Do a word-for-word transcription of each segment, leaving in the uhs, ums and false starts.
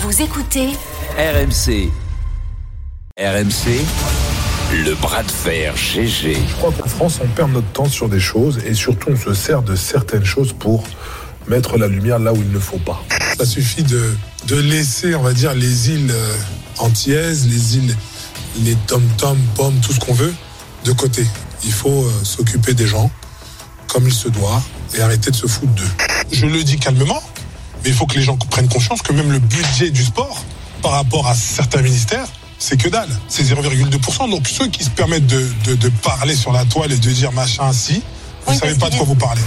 Vous écoutez R M C. R M C, le bras de fer G G. Je crois qu'en France, on perd notre temps sur des choses et surtout, on se sert de certaines choses pour mettre la lumière là où il ne faut pas. Ça suffit de, de laisser, on va dire, les îles antillaises, les îles, les tom-tom, pommes, tout ce qu'on veut, de côté. Il faut euh, s'occuper des gens comme il se doit et arrêter de se foutre d'eux. Je le dis calmement, mais il faut que les gens prennent conscience que même le budget du sport, par rapport à certains ministères, c'est que dalle. C'est zéro virgule deux pour cent. Donc ceux qui se permettent de, de, de parler sur la toile et de dire machin si, vous ne savez pas de quoi vous parlez.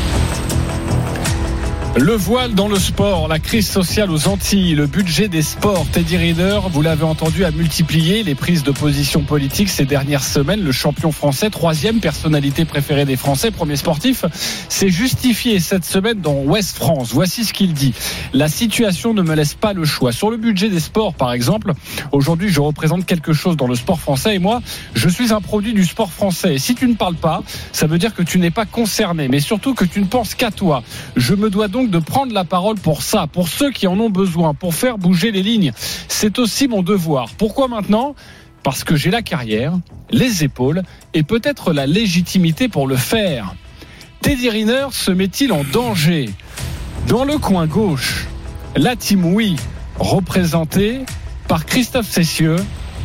Le voile dans le sport, la crise sociale aux Antilles, le budget des sports. Teddy Riner, vous l'avez entendu, a multiplié les prises de position politiques ces dernières semaines. Le champion français, troisième personnalité préférée des Français, premier sportif, s'est justifié cette semaine dans Ouest France. Voici ce qu'il dit. La situation ne me laisse pas le choix. Sur le budget des sports, par exemple, aujourd'hui, je représente quelque chose dans le sport français et moi, je suis un produit du sport français. Et si tu ne parles pas, ça veut dire que tu n'es pas concerné, mais surtout que tu ne penses qu'à toi. Je me dois donc de prendre la parole pour ça, pour ceux qui en ont besoin, pour faire bouger les lignes. C'est aussi mon devoir. Pourquoi maintenant ? Parce que j'ai la carrière, les épaules et peut-être la légitimité pour le faire. Teddy Riner se met-il en danger ? Dans le coin gauche, la Team Oui, représentée par Christophe Cessieux.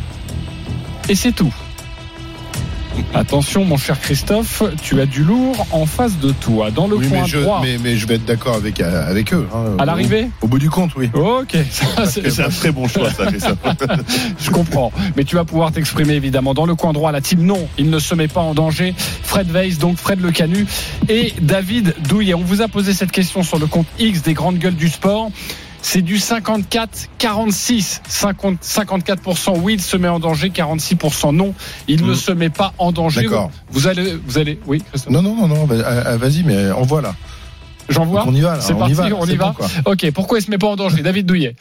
Et c'est tout. Attention mon cher Christophe, tu as du lourd en face de toi. Dans le oui, coin mais je, droit. Mais, mais je vais être d'accord avec, avec eux. Hein, à l'arrivée au, au bout du compte, oui. Ok. Ça, c'est, c'est un très bon choix, ça. ça. Je comprends. Mais tu vas pouvoir t'exprimer évidemment. Dans le coin droit, la team non, il ne se met pas en danger. Fred Weiss, donc Fred Le Canu et David Douillet. On vous a posé cette question sur le compte X des grandes gueules du sport. C'est du cinquante-quatre quarante-six. cinquante, cinquante-quatre pour cent oui, il se met en danger, quarante-six pour cent non, il mmh. ne se met pas en danger. D'accord. Vous, vous allez, vous allez, oui. Christophe. Non, non, non, non. Bah, vas-y, mais envoie là. J'envoie. On y va. Là. C'est on parti, y va, on c'est y va. Bon, ok. Pourquoi il se met pas en danger, David Douillet?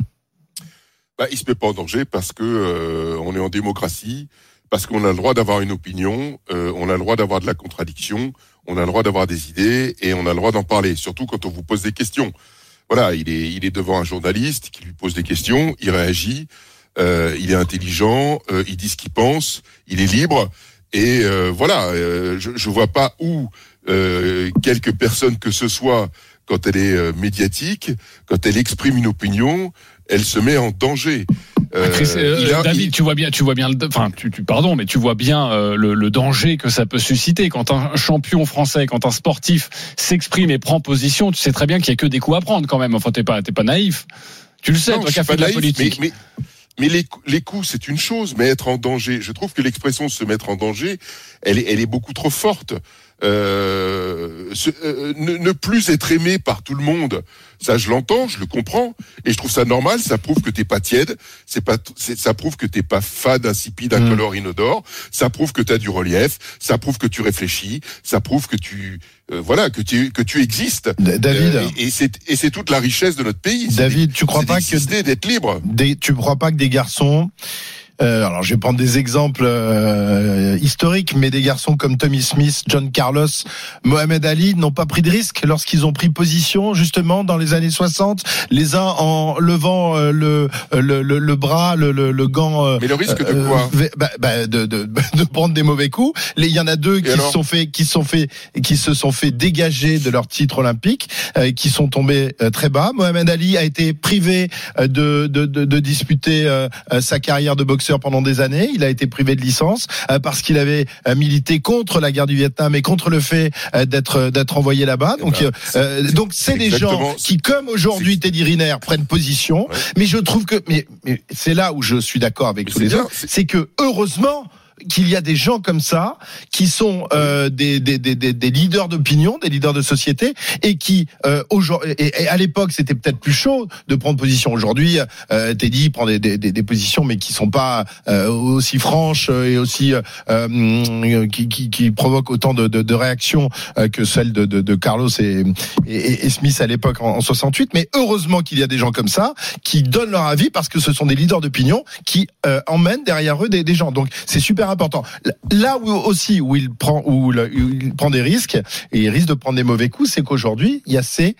Bah, il se met pas en danger parce que euh, on est en démocratie, parce qu'on a le droit d'avoir une opinion, euh, on a le droit d'avoir de la contradiction, on a le droit d'avoir des idées et on a le droit d'en parler. Surtout quand on vous pose des questions. Voilà, il est, il est devant un journaliste qui lui pose des questions, il réagit, euh, il est intelligent, euh, il dit ce qu'il pense, il est libre, et euh, voilà, euh, je, je vois pas où euh, quelque personne que ce soit, quand elle est euh, médiatique, quand elle exprime une opinion, elle se met en danger. Euh, Chris, euh, a, David, il... tu vois bien, tu vois bien, le, enfin, tu, tu, pardon, mais tu vois bien euh, le, le danger que ça peut susciter quand un champion français, quand un sportif s'exprime et prend position. Tu sais très bien qu'il y a que des coups à prendre quand même. Enfin, t'es pas, t'es pas naïf. Tu le sais, non, toi qui as fait de la politique. Mais, mais, mais les, les coups, c'est une chose, mais être en danger. Je trouve que l'expression se mettre en danger, elle est, elle est beaucoup trop forte. Euh, ce, euh, ne, ne plus être aimé par tout le monde, ça je l'entends, je le comprends, et je trouve ça normal. Ça prouve que t'es pas tiède, c'est pas, c'est, ça prouve que t'es pas fade, insipide, incolore, mmh. inodore. Ça prouve que t'as du relief, ça prouve que tu réfléchis, ça prouve que tu, euh, voilà, que tu que tu existes. David, euh, et, et c'est et c'est toute la richesse de notre pays. David, des, tu crois pas que d'être libre. Des, tu crois pas que des garçons Euh, alors, je vais prendre des exemples euh, historiques, mais des garçons comme Tommy Smith, John Carlos, Mohamed Ali n'ont pas pris de risque lorsqu'ils ont pris position, justement, dans les années soixante, les uns en levant euh, le, le, le, le bras, le, le, le gant. Euh, mais le risque de quoi euh, bah, bah, de, de, de prendre des mauvais coups. Il y en a deux qui se sont fait, qui sont fait, qui se sont fait dégager de leur titre olympique, euh, qui sont tombés euh, très bas. Mohamed Ali a été privé euh, de, de, de, de disputer euh, sa carrière de boxeur pendant des années. Il a été privé de licence euh, parce qu'il avait euh, milité contre la guerre du Vietnam et contre le fait euh, d'être d'être envoyé là-bas. Donc ben, euh, c'est, donc c'est des gens qui, comme aujourd'hui Teddy Riner, prennent position. Ouais. Mais je trouve que mais, mais c'est là où je suis d'accord avec mais tous les bien, autres, c'est... c'est que heureusement qu'il y a des gens comme ça qui sont euh, des, des, des, des leaders d'opinion, des leaders de société, et qui euh, aujourd'hui, et, et à l'époque c'était peut-être plus chaud de prendre position. Aujourd'hui, euh, Teddy prend des, des, des positions, mais qui sont pas euh, aussi franches et aussi euh, qui, qui, qui provoquent autant de, de, de réactions euh, que celles de, de, de Carlos et, et, et Smith à l'époque en, en soixante-huit. Mais heureusement qu'il y a des gens comme ça qui donnent leur avis parce que ce sont des leaders d'opinion qui euh, emmènent derrière eux des, des gens. Donc c'est super important. Là où aussi où il prend où il prend des risques et il risque de prendre des mauvais coups, c'est qu'aujourd'hui il y a ces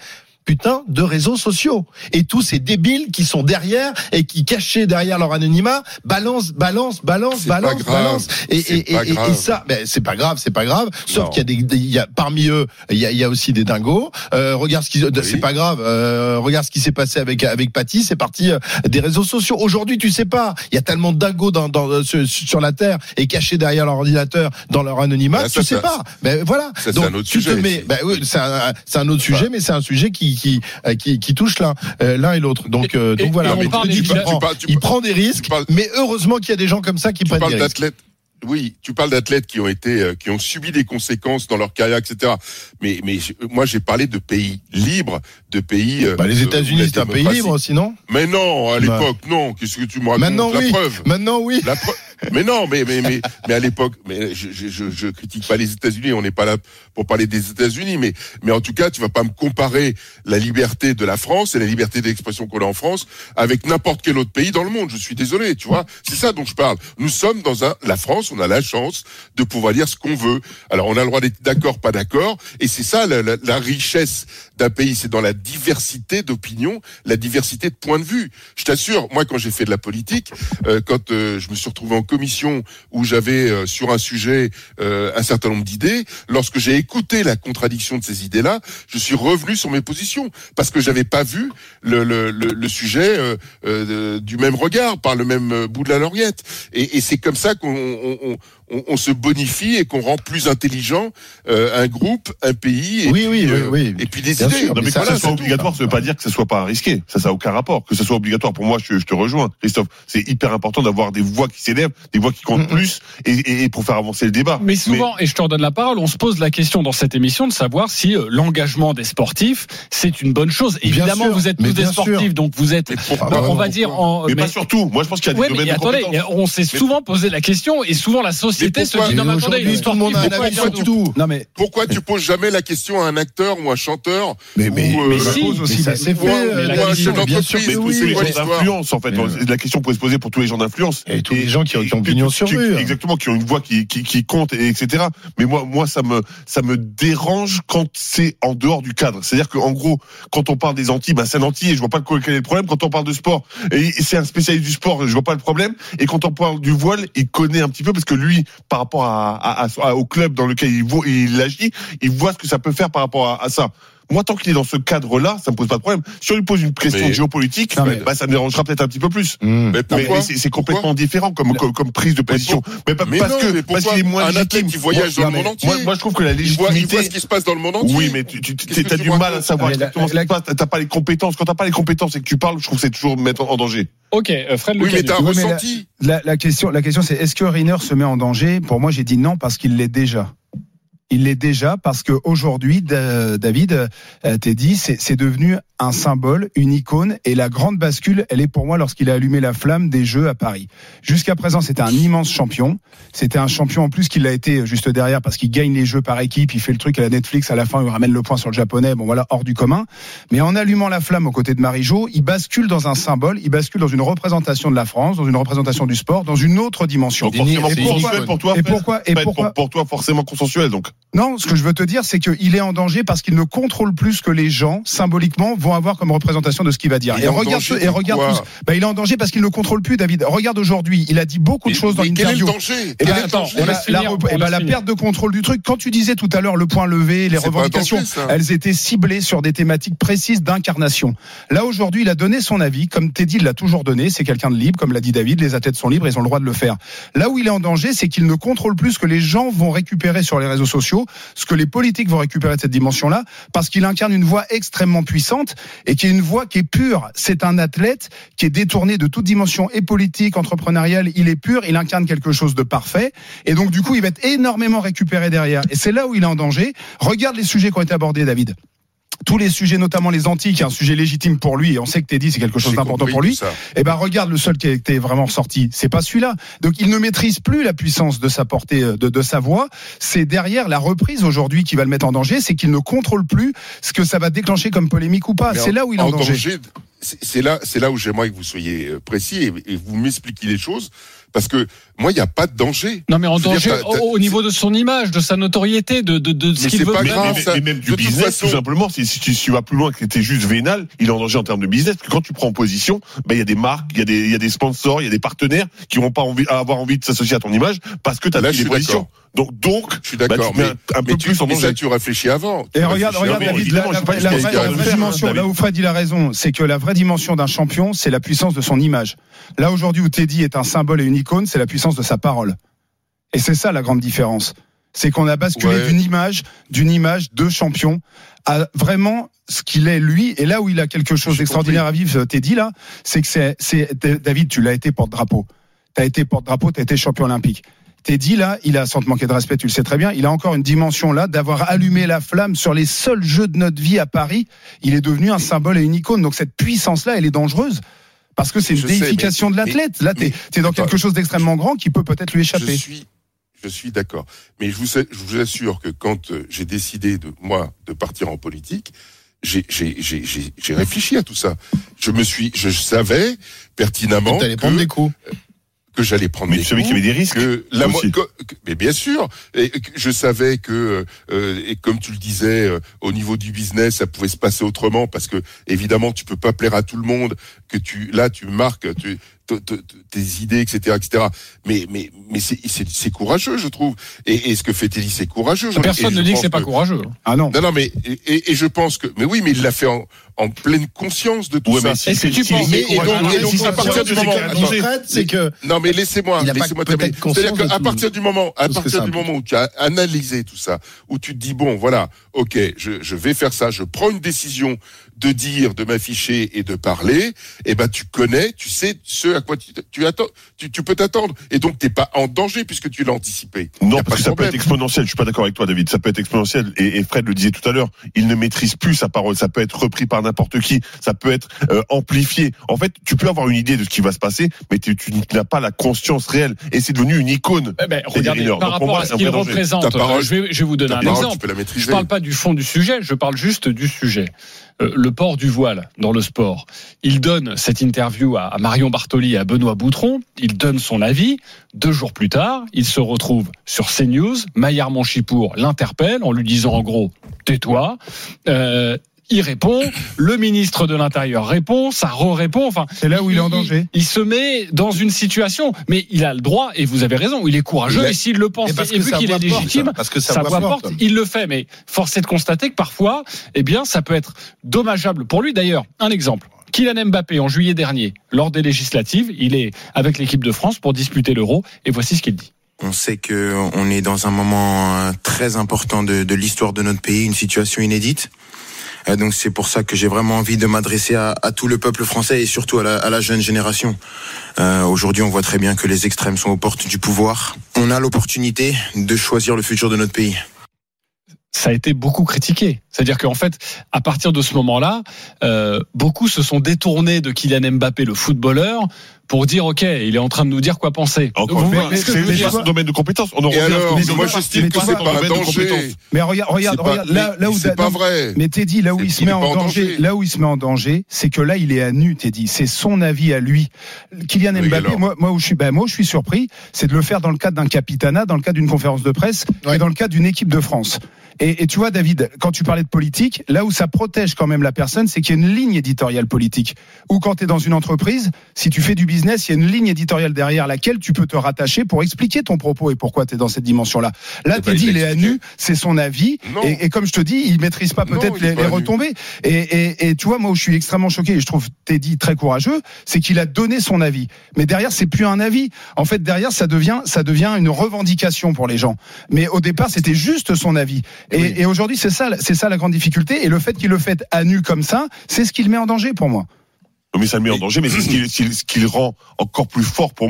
putain de réseaux sociaux. Et tous ces débiles qui sont derrière et qui, cachés derrière leur anonymat, balancent, balancent, balancent, c'est balancent, balancent. Et, et, et, et, et ça, ben, c'est pas grave, c'est pas grave. Sauf non. qu'il y a des, des, il y a, parmi eux, il y a, il y a aussi des dingos. Euh, regarde ce qui, oui. c'est pas grave. Euh, regarde ce qui s'est passé avec, avec Paty. C'est parti euh, des réseaux sociaux. Aujourd'hui, tu sais pas. Il y a tellement de dingos dans, dans, sur, sur la terre et cachés derrière leur ordinateur, dans leur anonymat. Ben, ça, tu sais ça, pas. Ben, voilà. Ça, donc, c'est un autre tu sujet. Te mets, ben, oui, c'est un, c'est un autre enfin, sujet, mais c'est un sujet qui, qui, qui, qui touche l'un, euh, l'un et l'autre. Donc, euh, donc voilà. Mais il, tu prend, parles, tu il prend des risques, parles, mais heureusement qu'il y a des gens comme ça qui prennent des risques. D'athlètes. Oui, tu parles d'athlètes qui ont été, euh, qui ont subi des conséquences dans leur carrière, et cetera. Mais, mais je, moi, j'ai parlé de pays libres, de pays. Euh, bah, les États-Unis, c'est un pays libre, sinon. Mais non, à l'époque, bah. non. Qu'est-ce que tu me racontes? Maintenant, la oui. preuve. Maintenant, oui. La preuve. Mais non, mais mais mais mais à l'époque, mais je, je je je critique pas les États-Unis. On n'est pas là pour parler des États-Unis, mais mais en tout cas, tu vas pas me comparer la liberté de la France et la liberté d'expression qu'on a en France avec n'importe quel autre pays dans le monde. Je suis désolé, tu vois. C'est ça dont je parle. Nous sommes dans un, la France, on a la chance de pouvoir dire ce qu'on veut. Alors, on a le droit d'être d'accord, pas d'accord, et c'est ça la, la, la richesse d'un pays, c'est dans la diversité d'opinions, la diversité de points de vue. Je t'assure, moi, quand j'ai fait de la politique, euh, quand euh, je me suis retrouvé en commission où j'avais euh, sur un sujet euh, un certain nombre d'idées, lorsque j'ai écouté la contradiction de ces idées-là, je suis revenu sur mes positions parce que j'avais pas vu le, le, le, le sujet euh, euh, du même regard, par le même bout de la lorgnette. Et, et c'est comme ça qu'on on, on, on, on se bonifie et qu'on rend plus intelligent euh, un groupe, un pays. Et oui, puis, oui, euh, oui, oui. Et puis des Bien idées. Non, mais ça, que ça soit obligatoire, ça veut pas dire que ce soit pas risqué. Ça, ça a aucun rapport. Que ce soit obligatoire, pour moi, je, je te rejoins, Christophe. C'est hyper important d'avoir des voix qui s'élèvent, des voix qui comptent mm-hmm. plus, et, et, et pour faire avancer le débat. Mais souvent, mais... et je te redonne la parole, on se pose la question dans cette émission de savoir si euh, l'engagement des sportifs, c'est une bonne chose. Évidemment, sûr, vous êtes tous des sportifs, sûr. donc vous êtes, pourquoi, on pourquoi, va dire, en, mais, mais pas surtout. Moi, je pense qu'il y a des ouais, domaines mais de attendez, compétences. on s'est souvent posé la question, et souvent la société se dit non, mais attendez, les tout le monde a un avis sur tout. Non, mais pourquoi tu poses jamais la question à un acteur ou un chanteur? Mais mais ou, mais euh, si, aussi, ça s'est fait. Ou un chef d'entreprise. Mais tous les gens d'influence, en fait, la question pourrait se poser pour tous les gens d'influence et tous les gens qui ont pignon sur rue. Exactement, qui ont une voix qui qui qui compte, et etc. Mais moi moi ça me ça me dérange quand c'est en dehors du cadre. C'est-à-dire qu'en gros, quand on parle des Antilles, bah c'est un Antille et je vois pas quel est le problème. Quand on parle de sport, et c'est un spécialiste du sport, je vois pas le problème. Et quand on parle du voile, il connaît un petit peu parce que lui, par rapport à, à, à au club dans lequel il, il agit, il voit ce que ça peut faire par rapport à, à ça. Moi, tant qu'il est dans ce cadre-là, ça me pose pas de problème. Si on lui pose une question mais... géopolitique, non, mais... bah, ça me dérangera peut-être un petit peu plus. Mmh. Mais, mais, mais c'est, c'est complètement pourquoi différent comme, comme, comme prise de position. Mais, pour... mais, pas, mais parce non, que, parce qu'il est moins un athlète qui voyage moi, dans le monde entier. Moi, moi, je trouve que la légitimité. Il voit, il voit ce qui se passe dans le monde entier. Oui, mais tu, tu, tu as du mal à savoir exactement ce qui se passe. T'as pas les compétences. Quand t'as pas les compétences et que tu parles, je trouve que c'est toujours mettre en danger. Ok, euh, Fred oui, Le mais t'as oui, ressenti. Mais la, la, la question, la question, c'est est-ce que Reiner se met en danger? Pour moi, j'ai dit non parce qu'il l'est déjà. Il l'est déjà parce que aujourd'hui, David, t'es dit, c'est, c'est devenu un symbole, une icône, et la grande bascule, elle est pour moi lorsqu'il a allumé la flamme des Jeux à Paris. Jusqu'à présent, c'était un immense champion. C'était un champion en plus qu'il l'a été juste derrière parce qu'il gagne les Jeux par équipe, il fait le truc à la Netflix à la fin, il ramène le point sur le japonais, bon voilà, hors du commun. Mais en allumant la flamme aux côtés de Marie-Jo, il bascule dans un symbole, il bascule dans une représentation de la France, dans une représentation du sport, dans une autre dimension. Donc forcément et consensuel pour toi. Et pourquoi, et pourquoi, pour, pour toi forcément consensuel donc. Non, ce que je veux te dire, c'est qu'il est en danger parce qu'il ne contrôle plus ce que les gens, symboliquement, vont avoir comme représentation de ce qu'il va dire. Et regarde, et regarde, tout, bah, il est en danger parce qu'il ne contrôle plus, David. Regarde aujourd'hui, il a dit beaucoup de choses dans l'interview. Et bah, attends, et bah, la, et bah, la perte de contrôle du truc. Quand tu disais tout à l'heure le point levé, les c'est revendications, danger, elles étaient ciblées sur des thématiques précises d'incarnation. Là aujourd'hui, il a donné son avis, comme t'es dit, il l'a toujours donné. C'est quelqu'un de libre, comme l'a dit David. Les athlètes sont libres, ils ont le droit de le faire. Là où il est en danger, c'est qu'il ne contrôle plus ce que les gens vont récupérer sur les réseaux sociaux, ce que les politiques vont récupérer de cette dimension-là, parce qu'il incarne une voix extrêmement puissante et qui est une voix qui est pure. C'est un athlète qui est détourné de toute dimension et politique, entrepreneuriale. Il est pur, il incarne quelque chose de parfait. Et donc, du coup, il va être énormément récupéré derrière. Et c'est là où il est en danger. Regarde les sujets qui ont été abordés, David. Tous les sujets, notamment les Antilles, qui est un sujet légitime pour lui, et on sait que t'es dit c'est quelque chose J'ai d'important pour lui. Et ben regarde, le seul qui a été vraiment ressorti, c'est pas celui-là. Donc il ne maîtrise plus la puissance de sa portée, de, de sa voix. C'est derrière la reprise aujourd'hui qui va le mettre en danger, c'est qu'il ne contrôle plus ce que ça va déclencher comme polémique ou pas. Mais c'est en, là où il est en, en danger. danger c'est, c'est là, c'est là où j'aimerais que vous soyez précis et, et vous m'expliquiez les choses. Parce que moi, il n'y a pas de danger. Non, mais en danger dire, t'as, t'as... au niveau de son image, de sa notoriété, de, de, de ce qu'il veut. Pas grave, mais, mais, mais même du business, façon... tout simplement. Si, si, tu, si tu vas plus loin que t'es juste vénal, il est en danger en termes de business. Parce que quand tu prends position, ben il y a des marques, il y a des, il y a des sponsors, il y a des partenaires qui vont pas envie, avoir envie de s'associer à ton image parce que t'as pris des positions. Donc, donc, je suis d'accord. Bah, mais, un peu mais plus tu, en danger. Mais ça, tu réfléchis avant. Et regarde, regarde, David, la, la, la, la, vraie, la vraie dimension, là où Fred il a raison, c'est que la vraie dimension d'un champion, c'est la puissance de son image. Là, aujourd'hui, où Teddy est un symbole et une icône, c'est la puissance de sa parole. Et c'est ça la grande différence. C'est qu'on a basculé ouais. d'une image, d'une image de champion à vraiment ce qu'il est lui. Et là où il a quelque chose d'extraordinaire à vivre, Teddy, là, c'est que c'est, c'est, David, tu l'as été porte-drapeau. T'as été porte-drapeau, t'as été champion olympique. Teddy, là, il a, sans te manquer de respect, tu le sais très bien, il a encore une dimension là d'avoir allumé la flamme sur les seuls jeux de notre vie à Paris. Il est devenu un symbole et une icône. Donc cette puissance-là, elle est dangeuse. Parce que c'est une je déification sais, mais, de l'athlète. Là, t'es, t'es dans quelque chose d'extrêmement grand qui peut peut-être lui échapper. Je suis, je suis d'accord. Mais je vous, je vous assure que quand j'ai décidé de, moi, de partir en politique, j'ai, j'ai, j'ai, j'ai, j'ai réfléchi à tout ça. Je me suis, je savais pertinemment. T'allais prendre des coups. Que j'allais prendre mais des celui coups, qui avait des risques que la mo- que, que, mais bien sûr, et que je savais que euh, et comme tu le disais, euh, au niveau du business, ça pouvait se passer autrement parce que évidemment tu peux pas plaire à tout le monde, que tu là tu marques tu, t- t- t- tes idées, et cetera, et cetera. Mais mais mais c'est c'est, c'est courageux, je trouve. Et, et ce que fait Teddy, c'est courageux. Personne ne dit que c'est pas que... courageux. Ah non. Non non mais et, et je pense que mais oui mais il l'a fait en en pleine conscience de tout ouais, ça. Mais si est-ce que tu penses et, et donc, et donc si à partir du moment, c'est que non mais laissez-moi, laissez-moi terminer. C'est-à-dire qu'à partir du moment, à partir du moment où tu as analysé tout ça, où tu te dis bon voilà, ok, je je vais faire ça, je prends une décision de dire, de m'afficher et de parler, et ben tu connais, tu sais ce à quoi tu tu attends, tu, tu peux t'attendre, et donc t'es pas en danger puisque tu l'as anticipé. Non, parce que ça peut être exponentiel. Je suis pas d'accord avec toi, David. Ça peut être exponentiel. Et, et Fred le disait tout à l'heure, il ne maîtrise plus sa parole. Ça peut être repris par n'importe qui. Ça peut être euh, amplifié. En fait, tu peux avoir une idée de ce qui va se passer, mais tu, tu n'as pas la conscience réelle. Et c'est devenu une icône. Eh ben, regardez, par rapport moi, à ce qu'il représente, parole, je vais, je vais vous donner un parole, exemple. Je parle pas du fond du sujet, je parle juste du sujet. Euh, le port du voile dans le sport. Il donne cette interview à, à Marion Bartoli et à Benoît Boutron. Il donne son avis. Deux jours plus tard, il se retrouve sur CNews. Maillard Monchipour l'interpelle en lui disant en gros « tais-toi euh, ». Il répond, le ministre de l'Intérieur répond, ça re-répond. Enfin, c'est là où il est en danger. Il, il se met dans une situation, mais il a le droit, et vous avez raison, il est courageux, il a... et s'il le pense, et, et vu qu'il est légitime, parce que ça sa voix porte, il le fait. Mais force est de constater que parfois, eh bien, ça peut être dommageable pour lui. D'ailleurs, un exemple. Kylian Mbappé, en juillet dernier, lors des législatives, il est avec l'équipe de France pour disputer l'Euro, et voici ce qu'il dit. On sait que on est dans un moment très important de, de l'histoire de notre pays, une situation inédite. Donc c'est pour ça que j'ai vraiment envie de m'adresser à, à tout le peuple français et surtout à la, à la jeune génération. Euh, aujourd'hui, on voit très bien que les extrêmes sont aux portes du pouvoir. On a l'opportunité de choisir le futur de notre pays. Ça a été beaucoup critiqué. C'est-à-dire qu'en fait, à partir de ce moment-là, euh, beaucoup se sont détournés de Kylian Mbappé, le footballeur, pour dire ok, il est en train de nous dire quoi penser. Encore une fois, c'est déjà son domaine de compétence. On en revient alors, mais moi j'estime que c'est pas un danger. Mais regarde, regarde, regarde, là, là où c'est pas vrai. Mais Teddy, là où il se met en danger, là où il se met en danger, c'est que là il est à nu, Teddy. C'est son avis à lui. Kylian Mbappé, moi, moi où je suis, ben moi je suis surpris, c'est de le faire dans le cadre d'un capitanat, dans le cadre d'une conférence de presse, et dans le cadre d'une équipe de France. Et, et tu vois, David, quand tu parlais de politique, là où ça protège quand même la personne, c'est qu'il y a une ligne éditoriale politique. Ou quand tu es dans une entreprise, si tu fais du business, il y a une ligne éditoriale derrière laquelle tu peux te rattacher pour expliquer ton propos et pourquoi tu es dans cette dimension-là. Là, tu dis, il est à nu, c'est son avis. Et, et comme je te dis, il maîtrise pas peut-être non, les, les retombées. Et, et, et tu vois, moi où je suis extrêmement choqué, et je trouve Teddy très courageux, c'est qu'il a donné son avis. Mais derrière, c'est plus un avis. En fait, derrière, ça devient, ça devient une revendication pour les gens. Mais au départ, c'était juste son avis. Et, oui. et aujourd'hui, c'est ça, c'est ça la grande difficulté. Et le fait qu'il le fait à nu comme ça, c'est ce qui le met en danger pour moi. Mais ça le met en danger, mais c'est ce qui, ce qui le rend encore plus fort pour moi.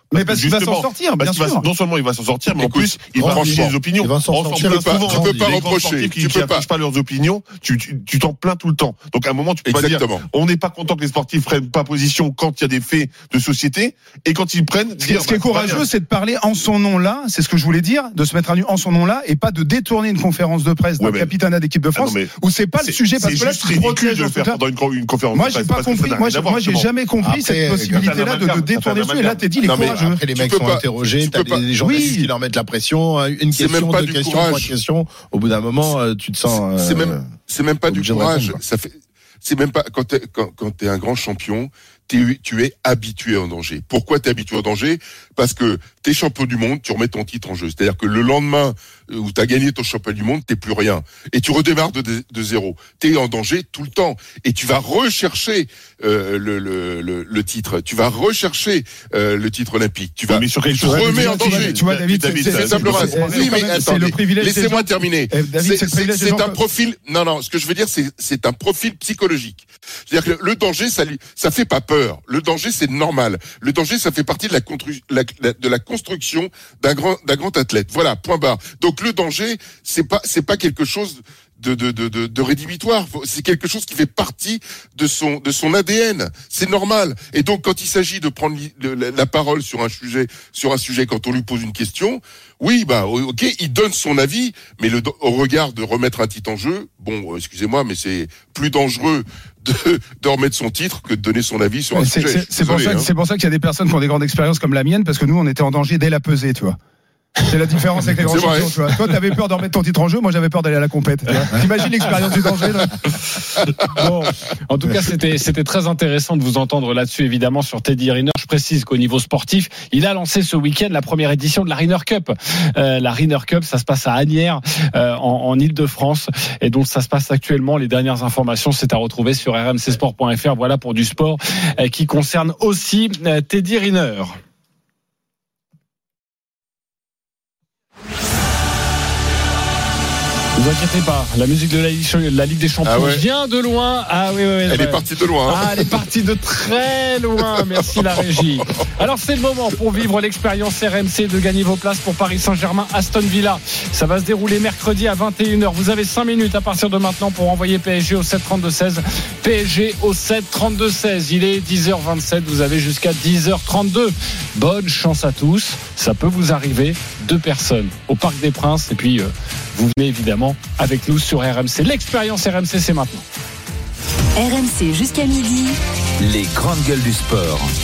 Mais parce qu'il va s'en sortir, bien sûr. Non seulement il va s'en sortir, mais en plus, il va enrichir les opinions. Il va s'en sortir. Tu peux pas, tu peux pas reprocher. Tu peux pas. pas leurs opinions, tu, tu, tu t'en plains tout le temps. Donc à un moment, tu peux Exactement. pas dire, on n'est pas content que les sportifs prennent pas position quand il y a des faits de société, et quand ils prennent, dire, ce qui est courageux, c'est de parler en son nom là, c'est ce que je voulais dire, de se mettre à nu en son nom là, et pas de détourner une conférence de presse d'un ouais, capitanat d'équipe de France, ah non, où c'est pas le sujet, parce que là, c'est ridicule de le faire pendant une, une conférence moi, de presse. Moi, j'ai pas compris, moi, j'ai, moi, j'ai jamais compris cette possibilité-là de, de détourner le sujet. Là, t'es dit, les courageux. Après, les mecs sont interrogés, t'as des journalistes qui leur mettent la pression, une question, deux questions, trois questions. Au bout d'un moment, tu te sens. C'est même, c'est même pas du courage. Ça fait, c'est même pas quand t'es, quand, quand t'es un grand champion, t'es, tu es habitué au danger. Pourquoi t'es habitué au danger? Parce que t'es champion du monde, tu remets ton titre en jeu. C'est-à-dire que le lendemain où t'as gagné ton championnat du monde, t'es plus rien. Et tu redémarres de, de, de zéro. T'es en danger tout le temps. Et tu vas rechercher euh, le, le, le, le titre. Tu vas rechercher euh, le titre olympique. Tu vas, mais sur quelque tu remets en danger. Tu vois, David, David c'est, c'est, c'est simplement. Oui, mais attendez, le privilège. Laissez-moi terminer. David, c'est, c'est, c'est, c'est un profil. Non, non. Ce que je veux dire, c'est, c'est un profil psychologique. C'est-à-dire que le danger, ça lui, ça fait pas peur. Le danger, c'est normal. Le danger, ça fait partie de la, constru- la, la de la construction d'un grand, d'un grand athlète. Voilà, point barre. Donc le danger, c'est pas, c'est pas quelque chose de, de, de, de, de rédhibitoire. C'est quelque chose qui fait partie de son, de son A D N. C'est normal. Et donc, quand il s'agit de prendre la, la, la parole sur un sujet, sur un sujet, quand on lui pose une question, oui, bah, ok, il donne son avis, mais le, au regard de remettre un titre en jeu, bon, excusez-moi, mais c'est plus dangereux de, de remettre son titre que de donner son avis sur un c'est, sujet. C'est, c'est, pour ça, hein. c'est pour ça qu'il y a des personnes qui ont des grandes expériences comme la mienne, parce que nous, on était en danger dès la pesée, tu vois. C'est la différence avec les grands champions, tu vois. Toi, t'avais peur de remettre ton titre en jeu, moi j'avais peur d'aller à la compète. T'imagines l'expérience du danger, là. Bon, en tout cas, c'était, c'était très intéressant de vous entendre là-dessus, évidemment, sur Teddy Riner. Je précise qu'au niveau sportif, il a lancé ce week-end la première édition de la Riner Cup. Euh, la Riner Cup, ça se passe à Asnières, euh, en, en Ile-de-France. Et donc, ça se passe actuellement. Les dernières informations, c'est à retrouver sur r m c sport point f r. Voilà pour du sport euh, qui concerne aussi euh, Teddy Riner. Ne vous inquiétez pas, la musique de la Ligue, la Ligue des Champions ah ouais. vient de loin. Ah oui, oui, oui. Elle ouais. est partie de loin. Hein. Ah, elle est partie de très loin. Merci la régie. Alors c'est le moment pour vivre l'expérience R M C, de gagner vos places pour Paris Saint-Germain, Aston Villa. Ça va se dérouler mercredi à vingt et une heures. Vous avez cinq minutes à partir de maintenant pour envoyer P S G au sept trente-deux seize. P S G au sept trente-deux seize. Il est dix heures vingt-sept. Vous avez jusqu'à dix heures trente-deux. Bonne chance à tous. Ça peut vous arriver. Deux personnes au Parc des Princes. Et puis, euh, vous venez évidemment avec nous sur R M C. L'expérience R M C, c'est maintenant. R M C jusqu'à midi. Les grandes gueules du sport.